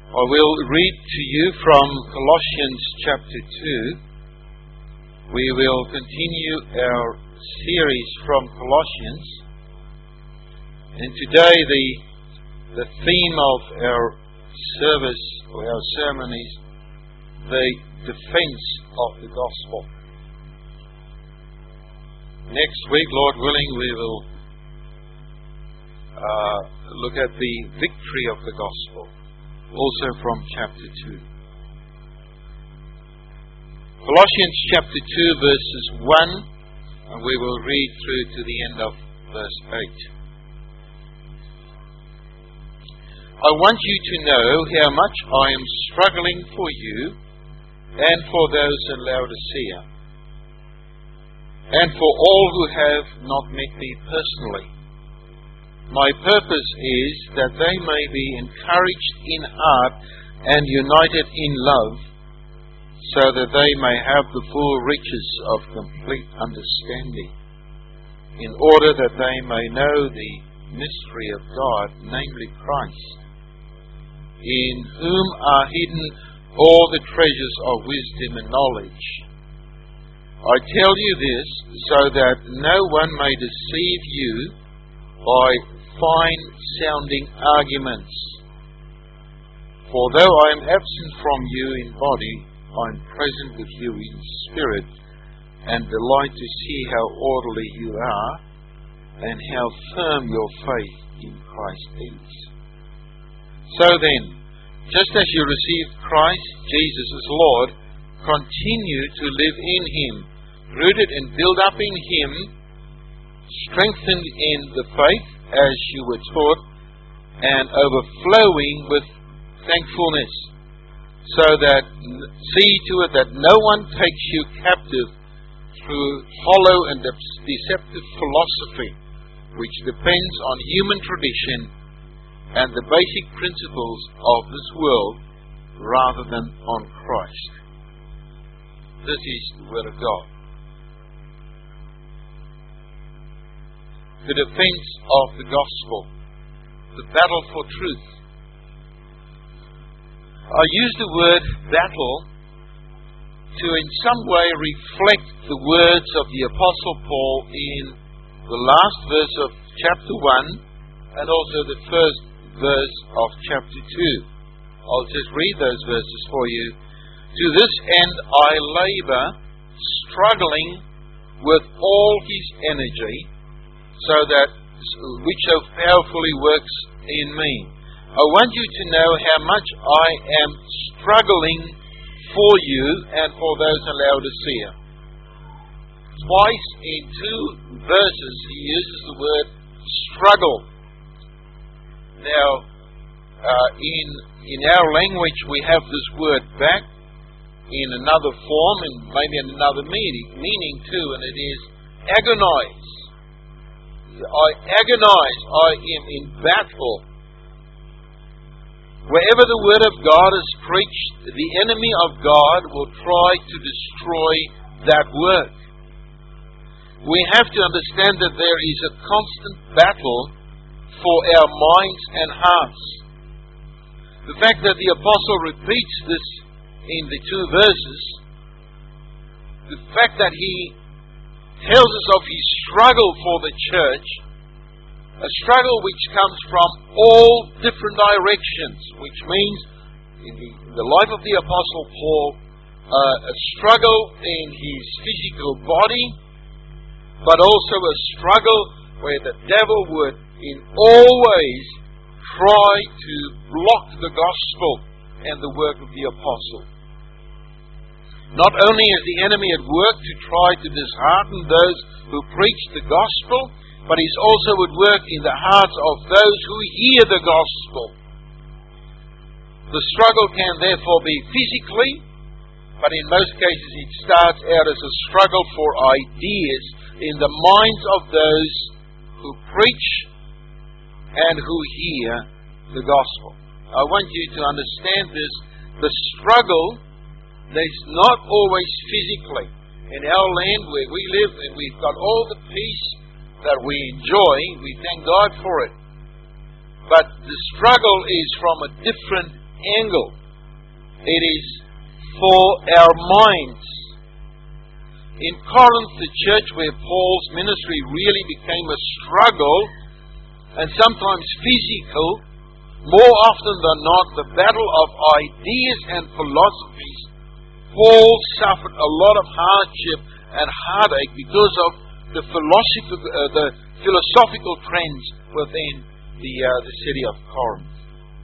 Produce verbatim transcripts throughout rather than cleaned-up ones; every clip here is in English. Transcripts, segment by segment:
I will read to you from Colossians chapter two. We will continue our series from Colossians. And today the, the theme of our service or our sermon is the defense of the gospel. Next week, Lord willing, we will uh, look at the victory of the gospel, also from chapter two. Colossians chapter two, verses one, and we will read through to the end of verse eight. I want you to know how much I am struggling for you and for those in Laodicea, and for all who have not met me personally. My purpose is that they may be encouraged in heart and united in love, so that they may have the full riches of complete understanding, in order that they may know the mystery of God, namely Christ, in whom are hidden all the treasures of wisdom and knowledge. I tell you this so that no one may deceive you by fine-sounding arguments. For though I am absent from you in body, I am present with you in spirit, and delight to see how orderly you are, and how firm your faith in Christ is. So then, just as you received Christ Jesus as Lord, continue to live in Him, rooted and built up in Him, strengthened in the faith as you were taught, and overflowing with thankfulness, so that see to it that no one takes you captive through hollow and deceptive philosophy, which depends on human tradition and the basic principles of this world rather than on Christ. This is the Word of God. The defense of the gospel, the battle for truth. I use the word battle to in some way reflect the words of the Apostle Paul in the last verse of chapter one and also the first verse of chapter two. I'll just read those verses for you. To this end I labor, struggling with all his energy, so that which so powerfully works in me. I want you to know how much I am struggling for you and for those in Laodicea. Twice in two verses he uses the word struggle. Now, uh, in in our language we have this word back in another form and maybe in another meaning, meaning too, and it is agonize. I agonize, I am in battle. Wherever the Word of God is preached, the enemy of God will try to destroy that work. We have to understand that there is a constant battle for our minds and hearts. The fact that the Apostle repeats this in the two verses, the fact that he tells us of his struggle for the church, a struggle which comes from all different directions, which means in the, in the life of the Apostle Paul, uh, a struggle in his physical body, but also a struggle where the devil would in all ways try to block the gospel and the work of the apostle. Not only is the enemy at work to try to dishearten those who preach the gospel, but he's also at work in the hearts of those who hear the gospel. The struggle can therefore be physically, but in most cases it starts out as a struggle for ideas in the minds of those who preach and who hear the gospel. I want you to understand this. The struggle is not always physically. In our land where we live and we've got all the peace that we enjoy, we thank God for it. But the struggle is from a different angle. It is for our minds. In Corinth, the church where Paul's ministry really became a struggle, and sometimes physical, more often than not, the battle of ideas and philosophies, Paul suffered a lot of hardship and heartache because of the philosophical, uh, the philosophical trends within the uh, the city of Corinth.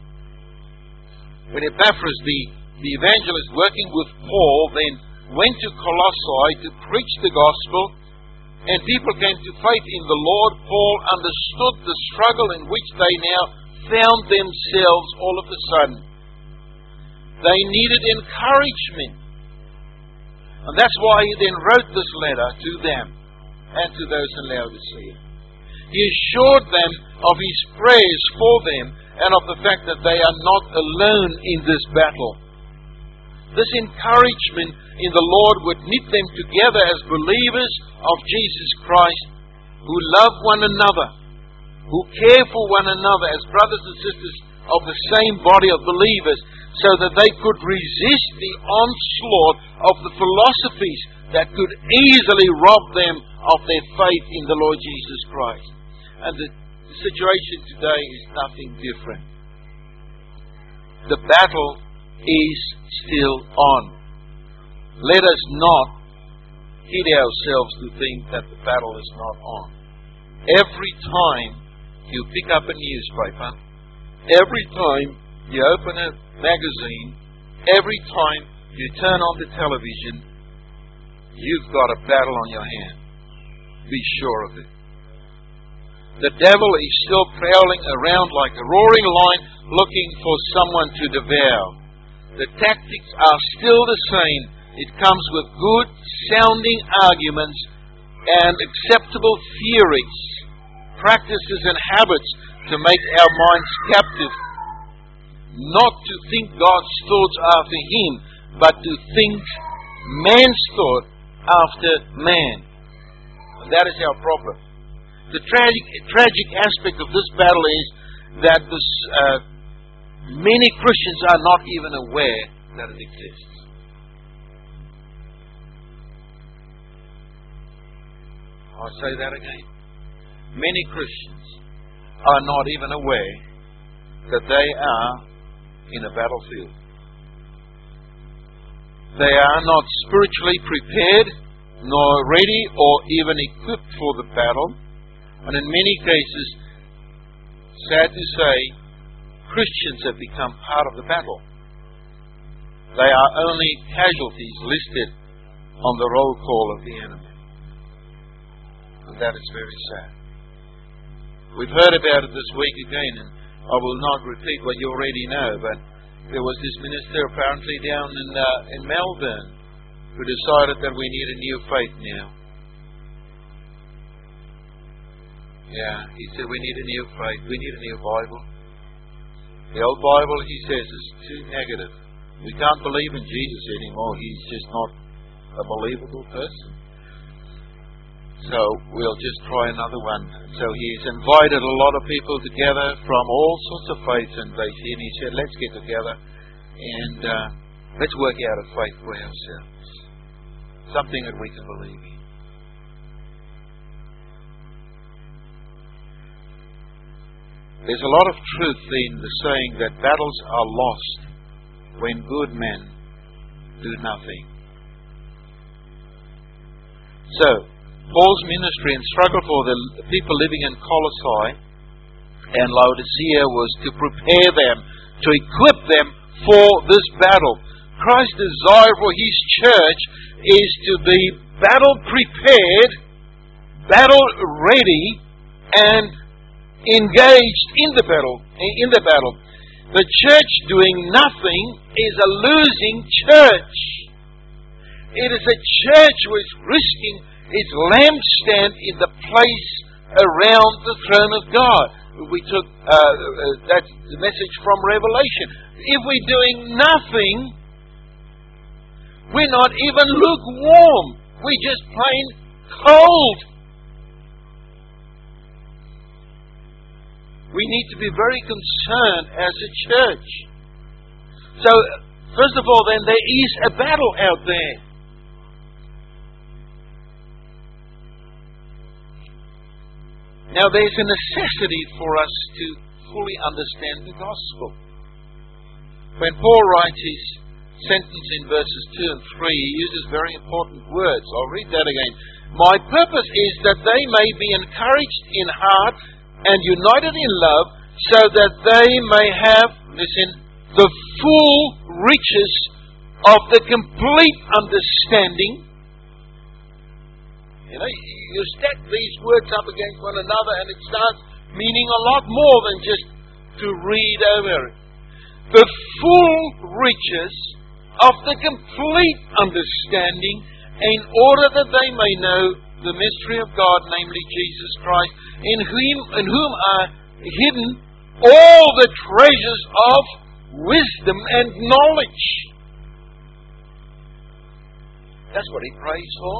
When Epaphras, the, the evangelist working with Paul, then went to Colossae to preach the gospel, and people came to faith in the Lord, Paul understood the struggle in which they now found themselves all of a sudden. They needed encouragement. And that's why he then wrote this letter to them and to those in Laodicea. He assured them of his prayers for them and of the fact that they are not alone in this battle. This encouragement in the Lord would knit them together as believers of Jesus Christ, who love one another, who care for one another as brothers and sisters of the same body of believers, so that they could resist the onslaught of the philosophies that could easily rob them of their faith in the Lord Jesus Christ. And the, the situation today is nothing different. The battle is still on. Let us not kid ourselves to think that the battle is not on. Every time you pick up a newspaper, every time you open a magazine, every time you turn on the television, you've got a battle on your hand. Be sure of it. The devil is still prowling around like a roaring lion looking for someone to devour. The tactics are still the same. It comes with good sounding arguments and acceptable theories, practices and habits to make our minds captive. Not to think God's thoughts after Him, but to think man's thought after man. And that is our problem. The tragic, tragic aspect of this battle is that this, uh, many Christians are not even aware that it exists. I'll say that again. Many Christians are not even aware that they are in a battlefield. They are not spiritually prepared, nor ready or even equipped for the battle. And in many cases, sad to say, Christians have become part of the battle. They are only casualties listed on the roll call of the enemy. And that is very sad. We've heard about it this week again, and I will not repeat what you already know, but there was this minister apparently down in uh, in Melbourne who decided that we need a new faith now. Yeah, he said we need a new faith. We need a new Bible. The old Bible, he says, is too negative. We can't believe in Jesus anymore. He's just not a believable person. So we'll just try another one. So he's invited a lot of people together from all sorts of faiths, and they and he said, let's get together and uh, let's work out a faith for ourselves. Something that we can believe in. There's a lot of truth in the saying that battles are lost when good men do nothing. So, Paul's ministry and struggle for the people living in Colossae and Laodicea was to prepare them, to equip them for this battle. Christ's desire for His church is to be battle prepared, battle ready, and engaged in the battle. In the battle, the church doing nothing is a losing church. It is a church which is risking its lampstand in the place around the throne of God. We took uh, that message from Revelation. If we're doing nothing, we're not even lukewarm. We're just plain cold. We need to be very concerned as a church. So, first of all, then, there is a battle out there. Now, there's a necessity for us to fully understand the gospel. When Paul writes his sentence in verses two and three, he uses very important words. I'll read that again. My purpose is that they may be encouraged in heart and united in love, so that they may have, listen, the full riches of the complete understanding. You know, you stack these words up against one another and it starts meaning a lot more than just to read over it. The full riches of the complete understanding, in order that they may know the mystery of God, namely Jesus Christ, in whom, in whom are hidden all the treasures of wisdom and knowledge. That's what he prays for.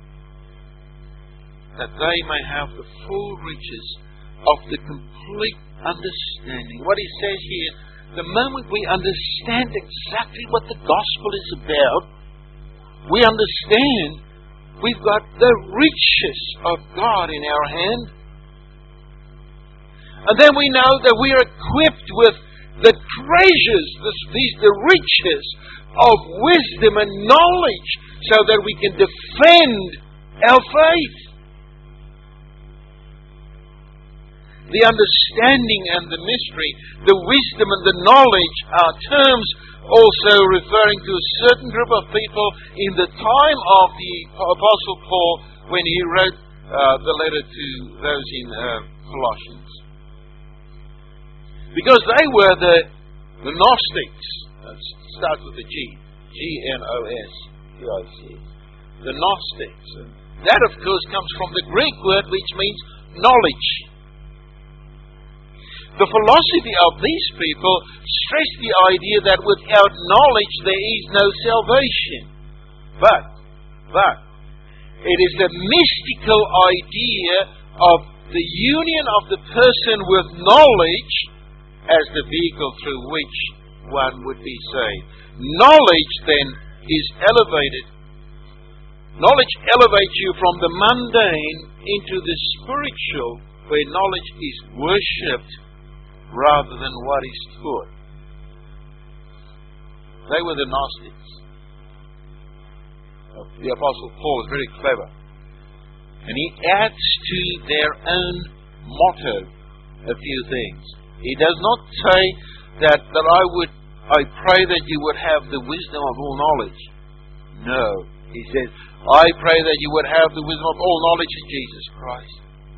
That they may have the full riches of the complete understanding. What he says here, the moment we understand exactly what the gospel is about, we understand we've got the riches of God in our hand. And then we know that we are equipped with the treasures, these the riches of wisdom and knowledge, so that we can defend our faith. The understanding and the mystery, the wisdom and the knowledge are terms also referring to a certain group of people in the time of the Apostle Paul when he wrote uh, the letter to those in uh, Colossians. Because they were the, the Gnostics. It starts with a G. G N O S. T I C. The Gnostics. That, of course, comes from the Greek word which means knowledge. The philosophy of these people stressed the idea that without knowledge there is no salvation. But, but, it is the mystical idea of the union of the person with knowledge as the vehicle through which one would be saved. Knowledge then is elevated. Knowledge elevates you from the mundane into the spiritual, where knowledge is worshipped rather than what is taught. They were the Gnostics. The Apostle Paul is very clever. And he adds to their own motto a few things. He does not say that, that I would, I pray that you would have the wisdom of all knowledge. No. He says, I pray that you would have the wisdom of all knowledge in Jesus Christ.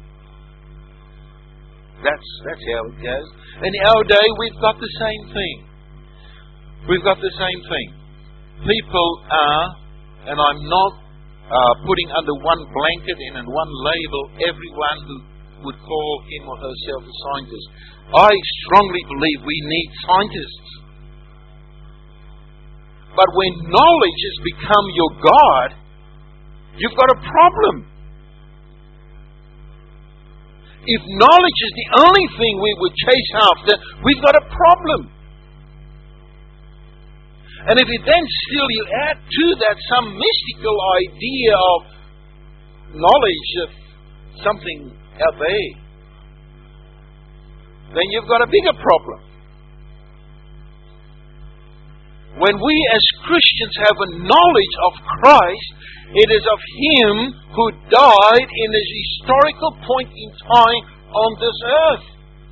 That's, that's how it goes. In our day, we've got the same thing. We've got the same thing. People are, and I'm not uh, putting under one blanket and in one label everyone who would call him or herself a scientist. I strongly believe we need scientists. But when knowledge has become your God, you've got a problem. If knowledge is the only thing we would chase after, we've got a problem. And if it then still you add to that some mystical idea of knowledge of something out there, then you've got a bigger problem. When we as Christians have a knowledge of Christ, it is of Him who died in a historical point in time on this earth.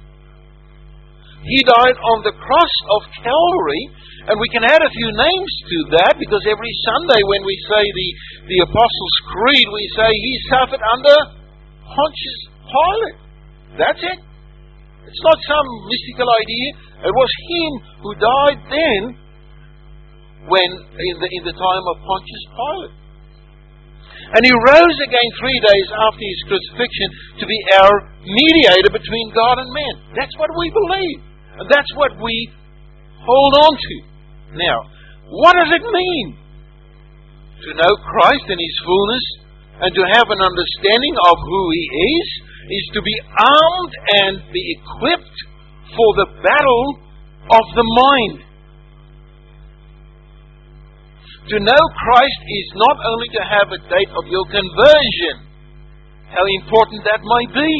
He died on the cross of Calvary, and we can add a few names to that, because every Sunday when we say the, the Apostles' Creed, we say He suffered under Pontius Pilate. That's it. It's not some mystical idea. It was Him who died then, when in the, in the time of Pontius Pilate. And He rose again three days after His crucifixion to be our mediator between God and man. That's what we believe. And that's what we hold on to. Now, what does it mean to know Christ in His fullness and to have an understanding of who He is? Is to be armed and be equipped for the battle of the mind. To know Christ is not only to have a date of your conversion, how important that might be.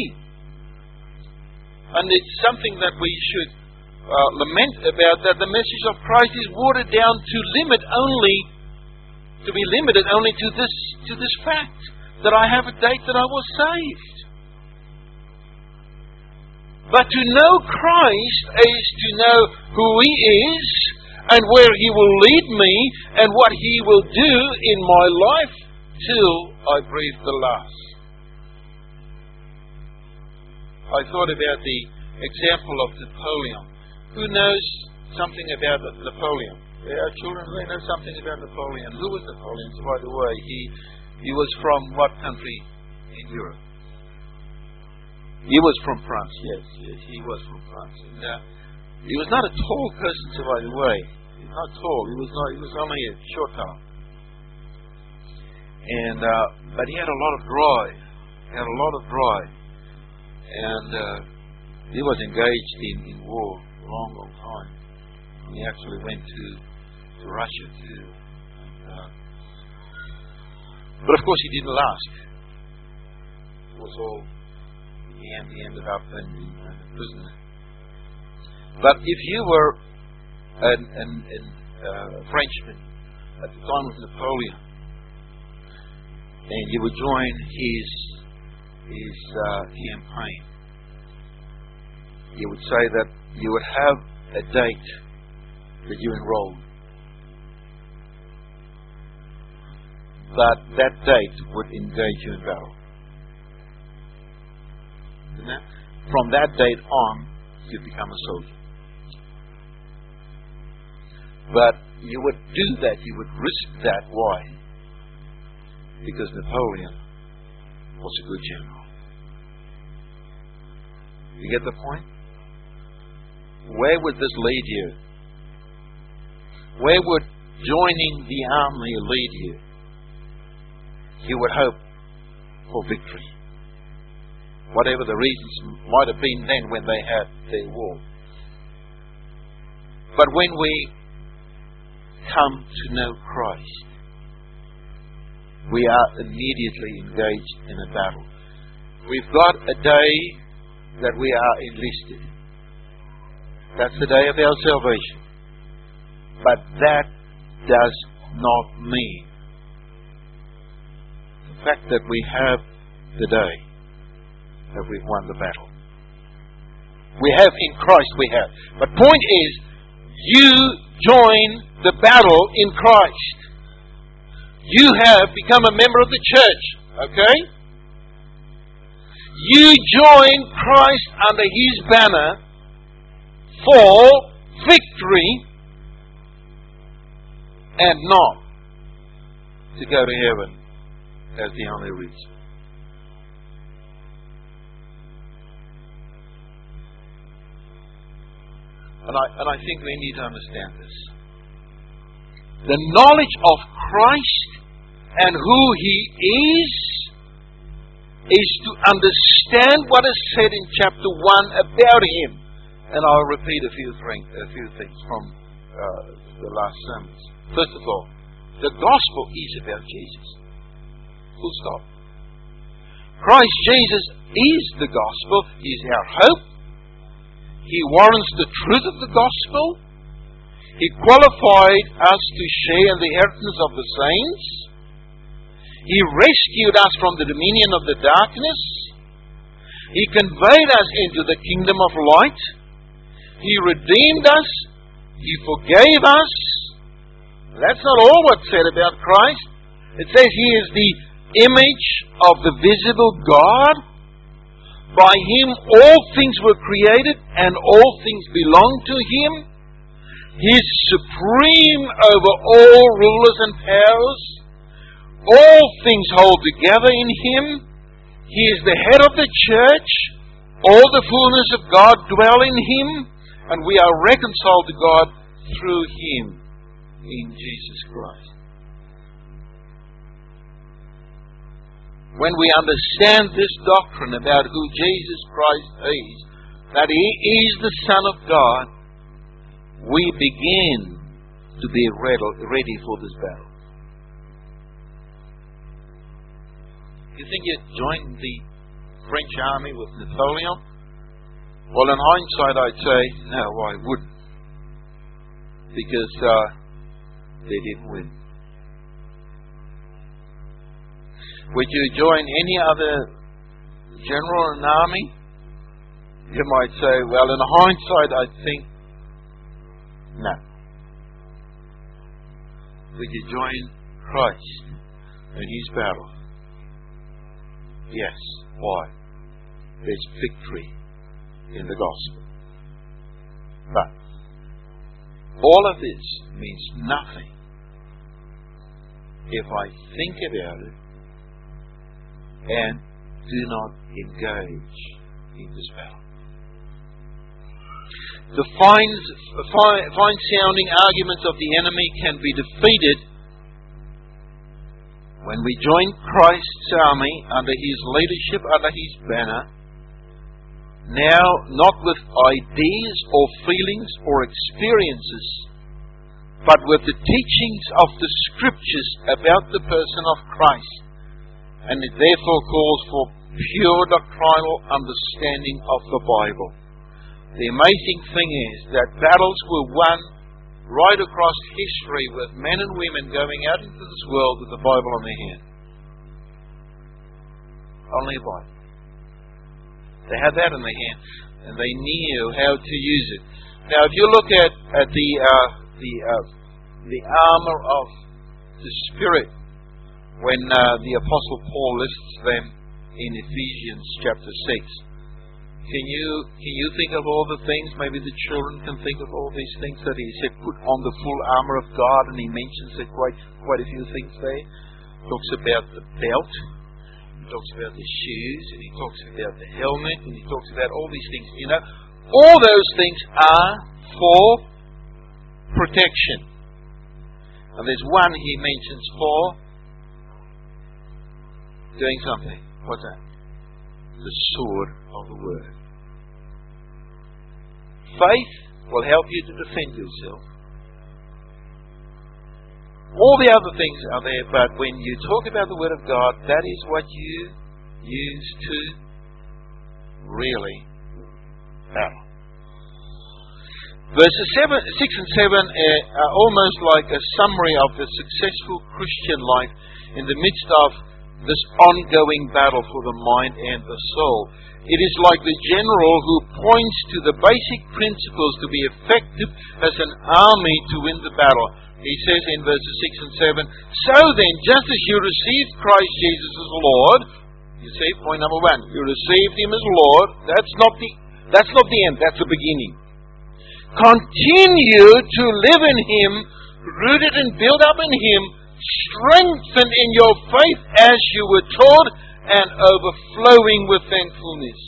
And it's something that we should uh, lament about, that the message of Christ is watered down to limit only, to be limited only to this, to this fact, that I have a date that I was saved. But to know Christ is to know who He is and where He will lead me and what He will do in my life till I breathe the last. I thought about the example of Napoleon. Who knows something about Napoleon? There are children who know something about Napoleon. Who was Napoleon, by the way? He, he was from what country in Europe? He was from France, yes, yes, he was from France. And, uh, he was not a tall person, so by the way. He was not tall. He was not. He was only a short tall. And uh, but he had a lot of drive. He had a lot of drive, and uh, he was engaged in, in war for a long, long time. And he actually went to to Russia too. And, uh, but of course, he didn't last. It was all. And he ended up in, in a prison. But if you were an, an, an, uh, a Frenchman at the time of Napoleon, and you would join his his uh, campaign, you would say that you would have a date that you enrolled, but that date would engage you in battle. From that date on, you become a soldier. But you would do that, you would risk that. Why? Because Napoleon was a good general. You get the point? Where would this lead you? Where would joining the army lead you? You would hope for victory. Whatever the reasons might have been then when they had their war. But when we come to know Christ, we are immediately engaged in a battle. We've got a day that we are enlisted. That's the day of our salvation. But that does not mean the fact that we have the day that we've won the battle. We have in Christ, we have. But point is, you join the battle in Christ. You have become a member of the church, okay? You join Christ under His banner for victory and not to go to heaven as the only reason. And I, and I think we need to understand this. The knowledge of Christ and who He is is to understand what is said in chapter one about Him. And I'll repeat a few, thing, a few things from uh, the last sermons. First of all, the gospel is about Jesus. Full stop. Christ Jesus is the gospel. He is our hope. He warrants the truth of the gospel. He qualified us to share in the inheritance of the saints. He rescued us from the dominion of the darkness. He conveyed us into the kingdom of light. He redeemed us. He forgave us. That's not all what's said about Christ. It says He is the image of the visible God. By Him all things were created and all things belong to Him. He is supreme over all rulers and powers. All things hold together in Him. He is the head of the church. All the fullness of God dwell in Him. And we are reconciled to God through Him in Jesus Christ. When we understand this doctrine about who Jesus Christ is, that He is the Son of God, we begin to be ready for this battle. You think you'd join the French army with Napoleon? Well, in hindsight, I'd say, no, I wouldn't. Because uh, they didn't win. Would you join any other general in an army? You might say, well, in hindsight, I think, no. Would you join Christ in His battle? Yes. Why? There's victory in the gospel. But all of this means nothing if I think about it and do not engage in this battle. The fine, fine, fine-sounding arguments of the enemy can be defeated when we join Christ's army under His leadership, under His banner, now not with ideas or feelings or experiences, but with the teachings of the Scriptures about the person of Christ. And it therefore calls for pure doctrinal understanding of the Bible. The amazing thing is that battles were won right across history with men and women going out into this world with the Bible in their hand. Only a Bible. They had that in their hand, and they knew how to use it. Now, if you look at at the uh, the uh, the armor of the Spirit, when uh, the Apostle Paul lists them in Ephesians chapter six. Can you can you think of all the things? Maybe the children can think of all these things that he said, put on the full armor of God, and he mentions it quite quite a few things there. He talks about the belt, he talks about the shoes, and he talks about the helmet, and he talks about all these things. You know, all those things are for protection. And there's one he mentions for doing something. What's that? The sword of the Word. Faith will help you to defend yourself. All the other things are there, but when you talk about the Word of God, that is what you use to really battle. Verses seven, six and seven are almost like a summary of the successful Christian life in the midst of this ongoing battle for the mind and the soul. It is like the general who points to the basic principles to be effective as an army to win the battle. He says in verses six and seven, so then, just as you received Christ Jesus as Lord, you see, point number one, you received Him as Lord. That's not the that's not the end, that's the beginning. Continue to live in Him, rooted and built up in Him, strengthened in your faith as you were taught, and overflowing with thankfulness.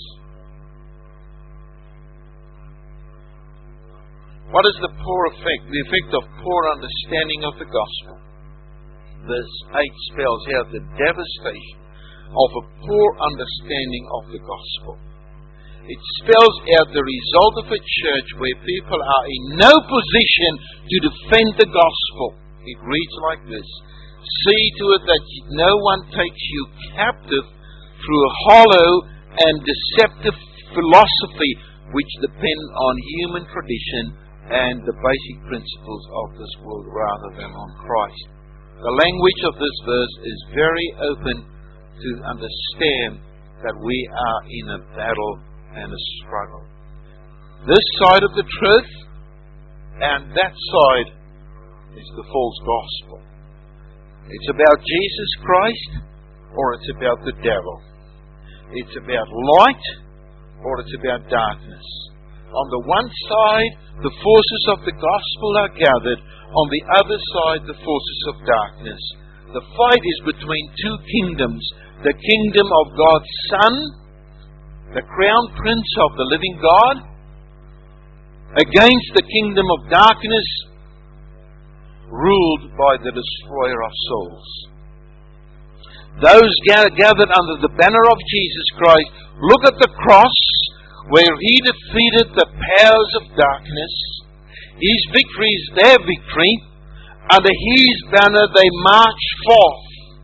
What is the poor effect? The effect of poor understanding of the gospel. Verse eight spells out the devastation of a poor understanding of the gospel. It spells out the result of a church where people are in no position to defend the gospel. It reads like this. See to it that no one takes you captive through a hollow and deceptive philosophy which depend on human tradition and the basic principles of this world rather than on Christ. The language of this verse is very open to understand that we are in a battle and a struggle. This side of the truth and that side is the false gospel. It's about Jesus Christ or it's about the devil. It's about light or it's about darkness. On the one side, the forces of the gospel are gathered. On the other side, the forces of darkness. The fight is between two kingdoms. The kingdom of God's Son, the crown prince of the living God, against the kingdom of darkness, ruled by the destroyer of souls. Those gathered under the banner of Jesus Christ look at the cross where He defeated the powers of darkness. His victory is their victory. Under His banner they march forth.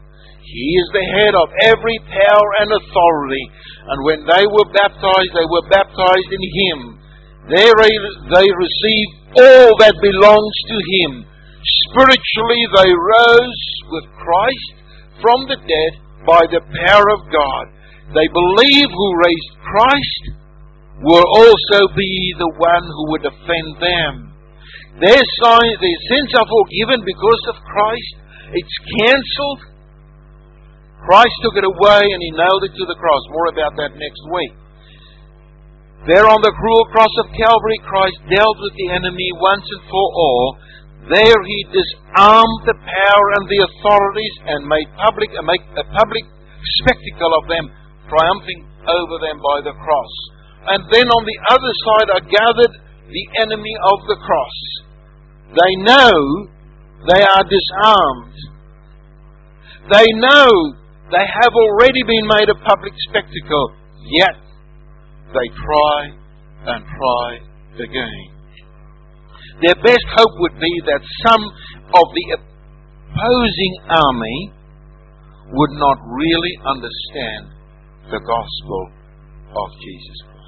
He is the head of every power and authority. And when they were baptized, they were baptized in Him. There they received all that belongs to Him. Spiritually, they rose with Christ from the dead by the power of God. They believe who raised Christ will also be the one who would defend them. Their, sign, their sins are forgiven because of Christ. It's cancelled. Christ took it away and He nailed it to the cross. More about that next week. There on the cruel cross of Calvary, Christ dealt with the enemy once and for all. There He disarmed the power and the authorities and made public, uh, make a public spectacle of them, triumphing over them by the cross. And then on the other side are gathered the enemy of the cross. They know they are disarmed. They know they have already been made a public spectacle, yet they try and try again. Their best hope would be that some of the opposing army would not really understand the gospel of Jesus Christ.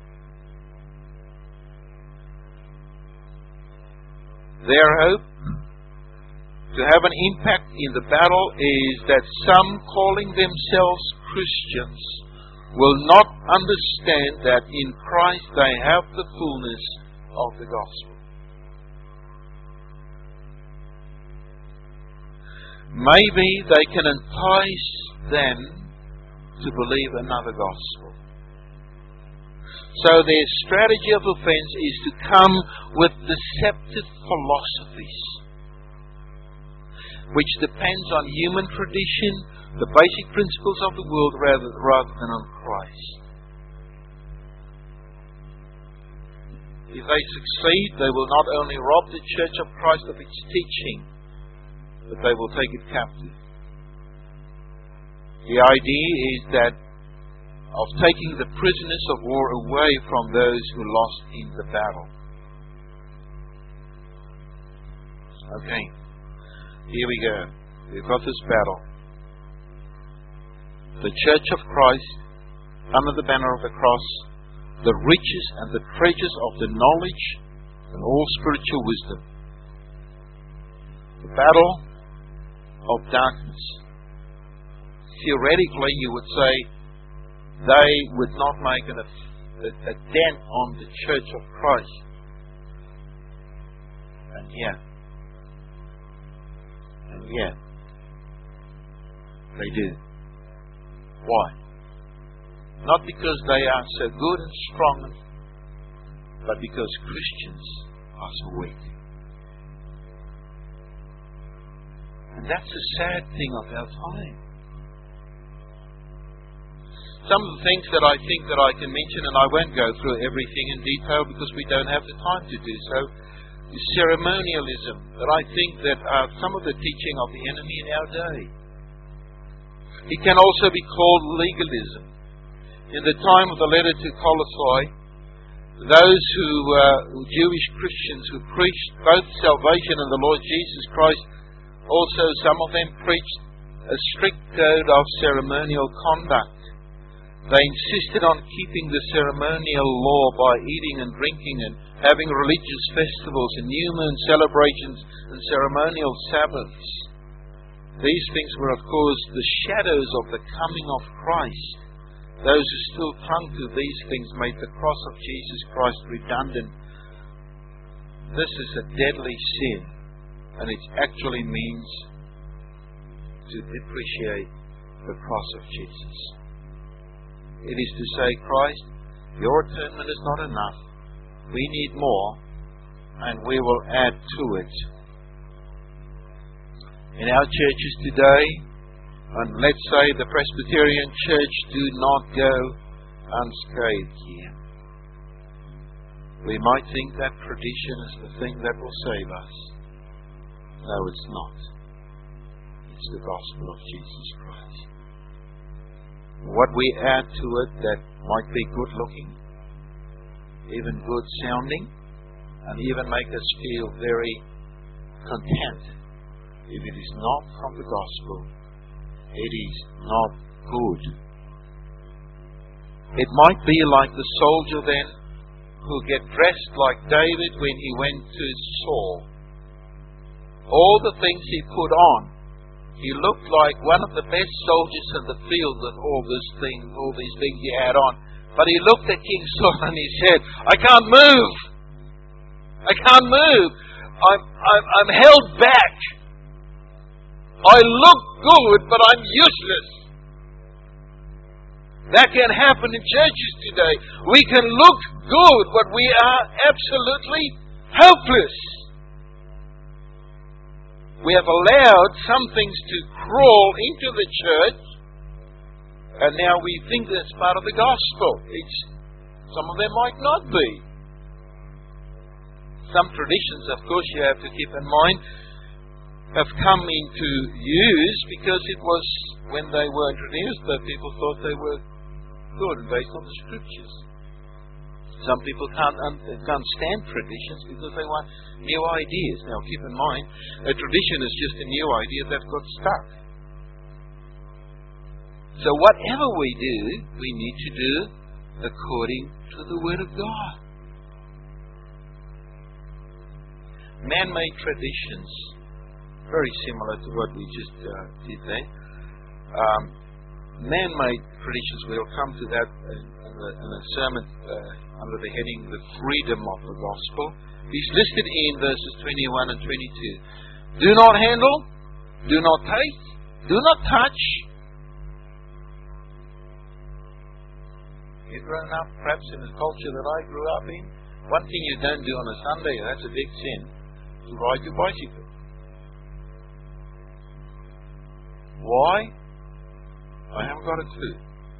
Their hope to have an impact in the battle is that some calling themselves Christians will not understand that in Christ they have the fullness of the gospel. Maybe they can entice them to believe another gospel. So their strategy of offense is to come with deceptive philosophies, which depends on human tradition, the basic principles of the world, rather, rather than on Christ. If they succeed, they will not only rob the Church of Christ of its teaching, but they will take it captive. The idea is that of taking the prisoners of war away from those who lost in the battle. Okay, here we go. We've got this battle. The Church of Christ, under the banner of the cross, the riches and the treasures of the knowledge and all spiritual wisdom. The battle of darkness. Theoretically, you would say they would not make an, a, a dent on the Church of Christ. And yet, and yet, they do. Why? Not because they are so good and strong, but because Christians are so weak. And that's a sad thing of our time. Some of the things that I think that I can mention, and I won't go through everything in detail because we don't have the time to do so, is ceremonialism, that I think that are some of the teaching of the enemy in our day. It can also be called legalism. In the time of the letter to Colossae, those who uh, Jewish Christians who preached both salvation and the Lord Jesus Christ, also some of them preached a strict code of ceremonial conduct. They insisted on keeping the ceremonial law by eating and drinking and having religious festivals and new moon celebrations and ceremonial Sabbaths. These things were, of course, the shadows of the coming of Christ. Those who still clung to these things made the cross of Jesus Christ redundant. This is a deadly sin, and it actually means to depreciate the cross of Jesus. It is to say, Christ, your atonement is not enough. We need more, and we will add to it. In our churches today, and let's say the Presbyterian Church, do not go unscathed here. We might think that tradition is the thing that will save us. No, it's not. It's the gospel of Jesus Christ. What we add to it that might be good looking, even good sounding, and even make us feel very content, if it is not from the gospel, it is not good. It might be like the soldier then who get dressed like David when he went to Saul. All the things he put on, he looked like one of the best soldiers in the field with all this thing, all these things he had on. But he looked at King Saul and he said, I can't move. I can't move. I'm, I'm, I'm held back. I look good, but I'm useless. That can happen in churches today. We can look good, but we are absolutely helpless. We have allowed some things to crawl into the church, and now we think that's part of the gospel. It's, some of them might not be. Some traditions, of course, you have to keep in mind, have come into use because it was when they were introduced that people thought they were good and based on the scriptures. Some people can't, un- can't stand traditions because they want new ideas. Now keep in mind, a tradition is just a new idea that got stuck. So whatever we do, we need to do according to the Word of God. Man-made traditions, very similar to what we just uh, did there. Um, man-made traditions, we'll come to that in, in, the, in a sermon uh, under the heading, The Freedom of the Gospel. He's listed in verses twenty-one and twenty-two. Do not handle, do not taste, do not touch. You've grown up perhaps in the culture that I grew up in. One thing you don't do on a Sunday, that's a big sin, to ride your bicycle. Why? I haven't got a clue.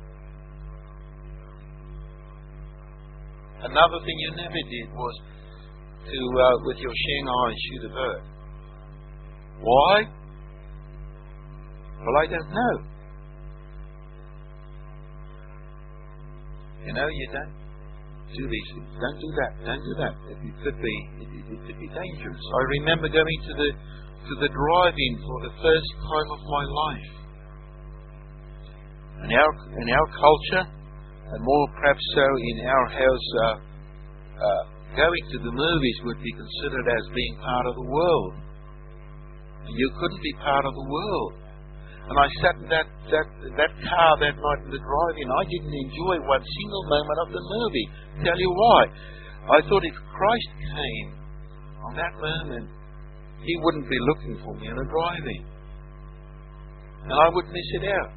Another thing you never did was to, uh, with your Shanghai, shoot a bird. Why? Well, I don't know. You know, you don't do these things. Don't do that. Don't do that. It, it could be, it, it, it could be dangerous. I remember going to the to the drive-in for the first time of my life. In our in our culture, and more perhaps so in our house, uh, uh, going to the movies would be considered as being part of the world. And you couldn't be part of the world. And I sat in that, that, that car that night in the drive-in. I didn't enjoy one single moment of the movie. Tell you why. I thought if Christ came on that moment, He wouldn't be looking for me in a drive-in. And I would miss it out.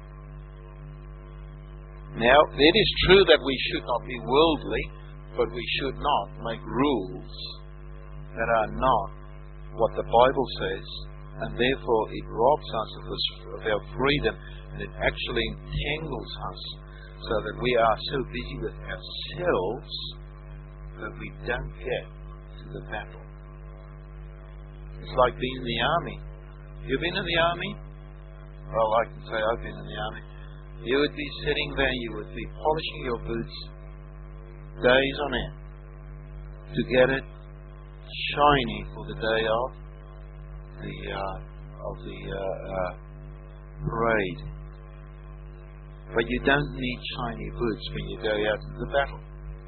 Now, it is true that we should not be worldly, but we should not make rules that are not what the Bible says, and therefore it robs us of, this, of our freedom, and it actually entangles us so that we are so busy with ourselves that we don't get to the battle. It's like being in the army. You've been in the army? Well, I can say I've been in the army. You would be sitting there, you would be polishing your boots days on end to get it shiny for the day of the uh, of the uh, uh, parade. But you don't need shiny boots when you go out to the battle.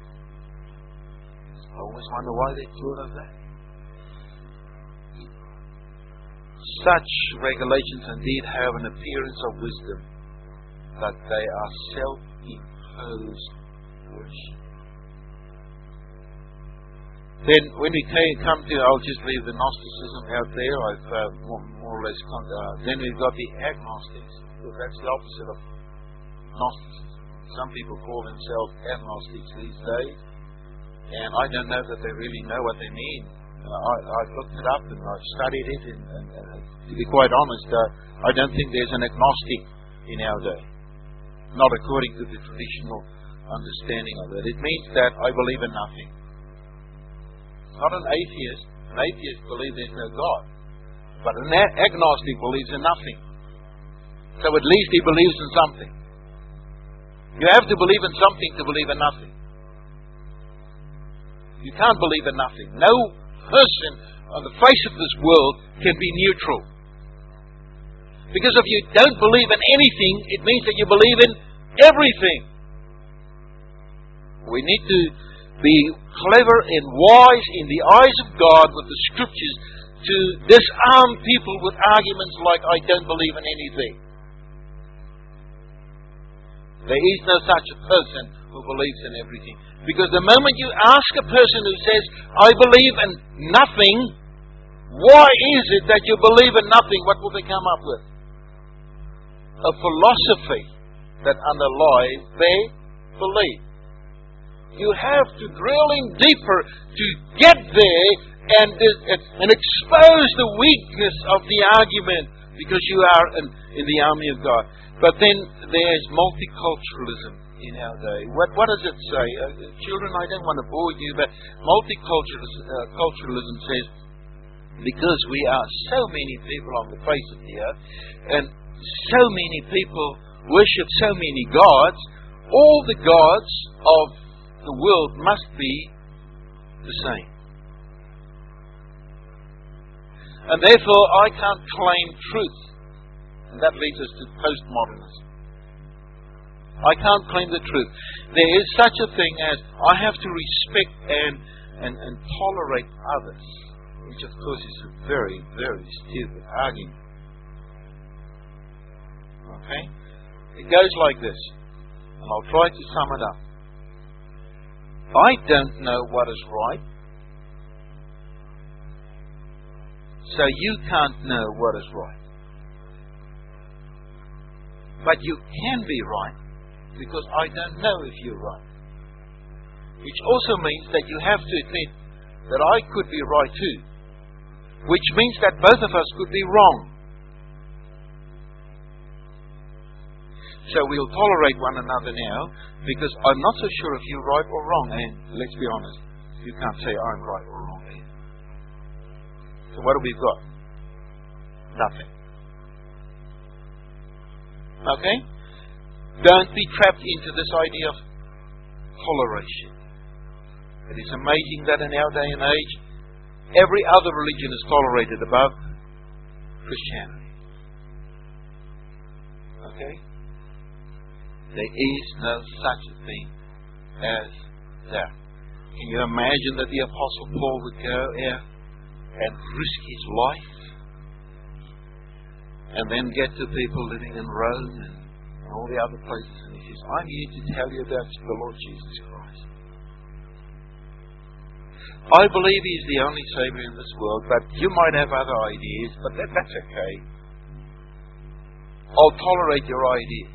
I always wonder why they thought of that. Such regulations indeed have an appearance of wisdom, but they are self-imposed worship. Then when we come to, I'll just leave the Gnosticism out there, I've uh, more, more or less, con- uh, then we've got the agnostics. So that's the opposite of Gnosticism. Some people call themselves agnostics these days, and I don't know that they really know what they mean. Uh, I, I've looked it up and I've studied it, and, and, and to be quite honest, uh, I don't think there's an agnostic in our day. Not according to the traditional understanding of it. It means that I believe in nothing. Not an atheist. An atheist believes there's no God. But an agnostic believes in nothing. So at least he believes in something. You have to believe in something to believe in nothing. You can't believe in nothing. No person on the face of this world can be neutral. Because if you don't believe in anything, it means that you believe in everything. We need to be clever and wise in the eyes of God with the Scriptures to disarm people with arguments like, I don't believe in anything. There is no such a person who believes in everything. Because the moment you ask a person who says, I believe in nothing, why is it that you believe in nothing? What will they come up with? A philosophy that underlies their belief. You have to drill in deeper to get there and, and expose the weakness of the argument, because you are in, in the army of God. But then there's multiculturalism in our day. What, what does it say? Uh, children, I don't want to bore you, but multiculturalism uh, culturalism says, because we are so many people on the face of the earth, and so many people worship so many gods, all the gods of the world must be the same. And therefore I can't claim truth. And that leads us to postmodernism. I can't claim the truth. There is such a thing as I have to respect and, and, and tolerate others, which of course is a very, very stupid argument. Okay? It goes like this, and I'll try to sum it up. I don't know what is right, so you can't know what is right. But you can be right, because I don't know if you're right. Which also means that you have to admit that I could be right too. Which means that both of us could be wrong. So we'll tolerate one another now, because I'm not so sure if you're right or wrong. And let's be honest, you can't say I'm right or wrong either. So what have we got? Nothing. Okay? Don't be trapped into this idea of toleration. It is amazing that in our day and age, every other religion is tolerated above Christianity. Okay? There is no such a thing as that. Can you imagine that the Apostle Paul would go there and risk his life and then get to people living in Rome and all the other places, and he says, I'm here to tell you about the Lord Jesus Christ. I believe He's the only Savior in this world, but you might have other ideas, but that, that's okay. I'll tolerate your ideas.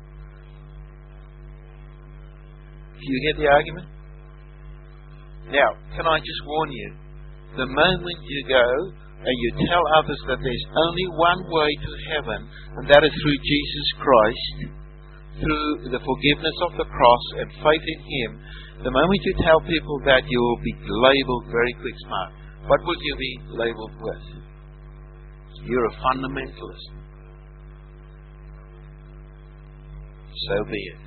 Do you get the argument? Now, can I just warn you, the moment you go and you tell others that there's only one way to heaven, and that is through Jesus Christ, through the forgiveness of the cross and faith in Him, the moment you tell people that, you will be labeled very quick smart. What will you be labeled with? You're a fundamentalist. So be it.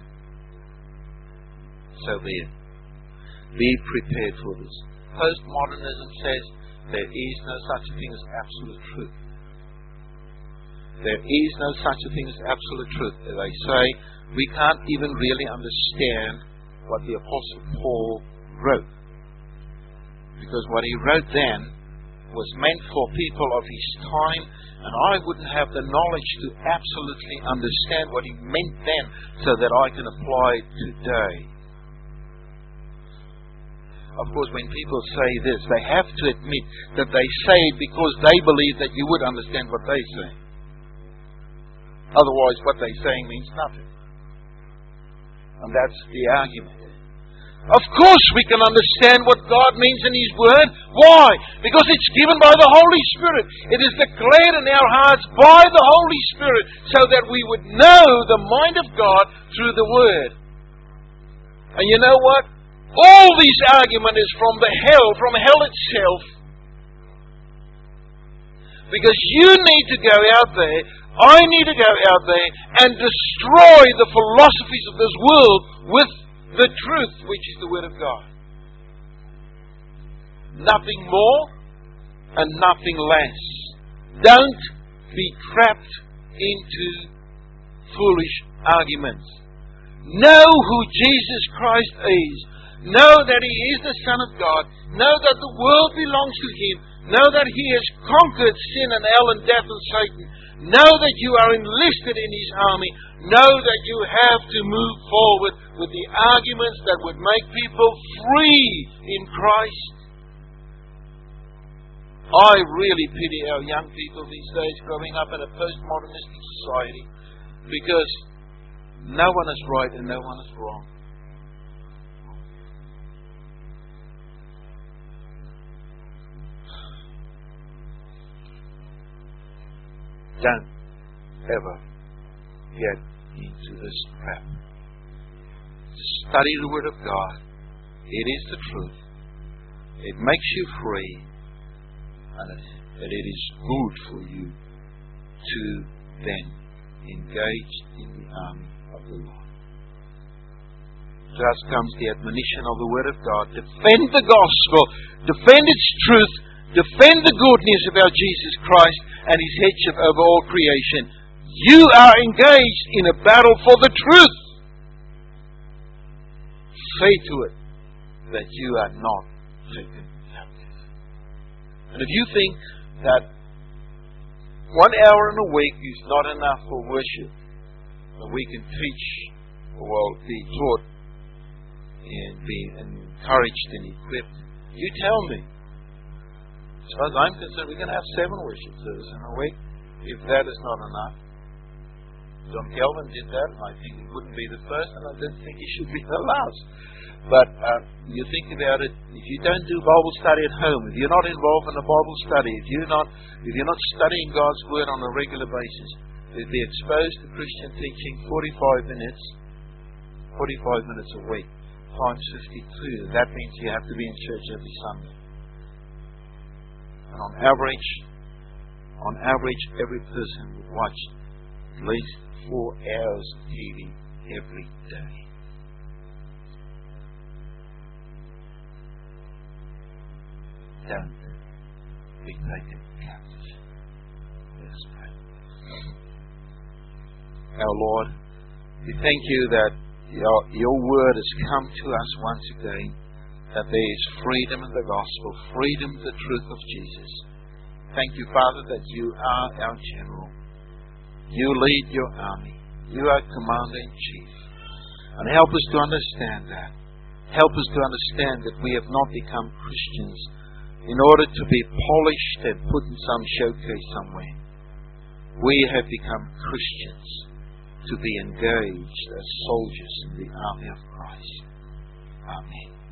So be it. Be prepared for this. Postmodernism says there is no such thing as absolute truth. There is no such a thing as absolute truth. They say we can't even really understand what the Apostle Paul wrote. Because what he wrote then was meant for people of his time, and I wouldn't have the knowledge to absolutely understand what he meant then so that I can apply it today. Of course, when people say this, they have to admit that they say it because they believe that you would understand what they say. Otherwise, what they're saying means nothing. And that's the argument. Of course we can understand what God means in His Word. Why? Because it's given by the Holy Spirit. It is declared in our hearts by the Holy Spirit so that we would know the mind of God through the Word. And you know what? All this argument is from the hell, from hell itself. Because you need to go out there, I need to go out there and destroy the philosophies of this world with the truth, which is the Word of God. Nothing more and nothing less. Don't be trapped into foolish arguments. Know who Jesus Christ is. Know that He is the Son of God. Know that the world belongs to Him. Know that He has conquered sin and hell and death and Satan. Know that you are enlisted in His army. Know that you have to move forward with the arguments that would make people free in Christ. I really pity our young people these days growing up in a postmodernistic society, because no one is right and no one is wrong. Don't ever get into this trap. Study the Word of God. It is the truth. It makes you free, and it, it is good for you to then engage in the army of the Lord. Thus comes the admonition of the Word of God. Defend the gospel. Defend its truth. Defend the good news about Jesus Christ and His headship over all creation. You are engaged in a battle for the truth. Say to it that you are not taken captive. And if you think that one hour in a week is not enough for worship, that we can teach, or well, be taught and be encouraged and equipped, you tell me. As far as I'm concerned, we're going to have seven worship services in a week, if that is not enough. John Calvin did that, and I think he wouldn't be the first, and I don't think he should be the last. But uh, you think about it, if you don't do Bible study at home, if you're not involved in a Bible study, if you're not if you're not studying God's Word on a regular basis, you'll be exposed to Christian teaching forty-five minutes, forty-five minutes a week, times fifty-two. That means you have to be in church every Sunday. And on average, on average, every person would watch at least four hours of T V every day. Don't be taken captive. Let us pray. Our Lord, we thank you that your, your word has come to us once again, that there is freedom in the gospel, freedom in the truth of Jesus. Thank you, Father, that you are our general. You lead your army. You are commander-in-chief. And help us to understand that. Help us to understand that we have not become Christians in order to be polished and put in some showcase somewhere. We have become Christians to be engaged as soldiers in the army of Christ. Amen.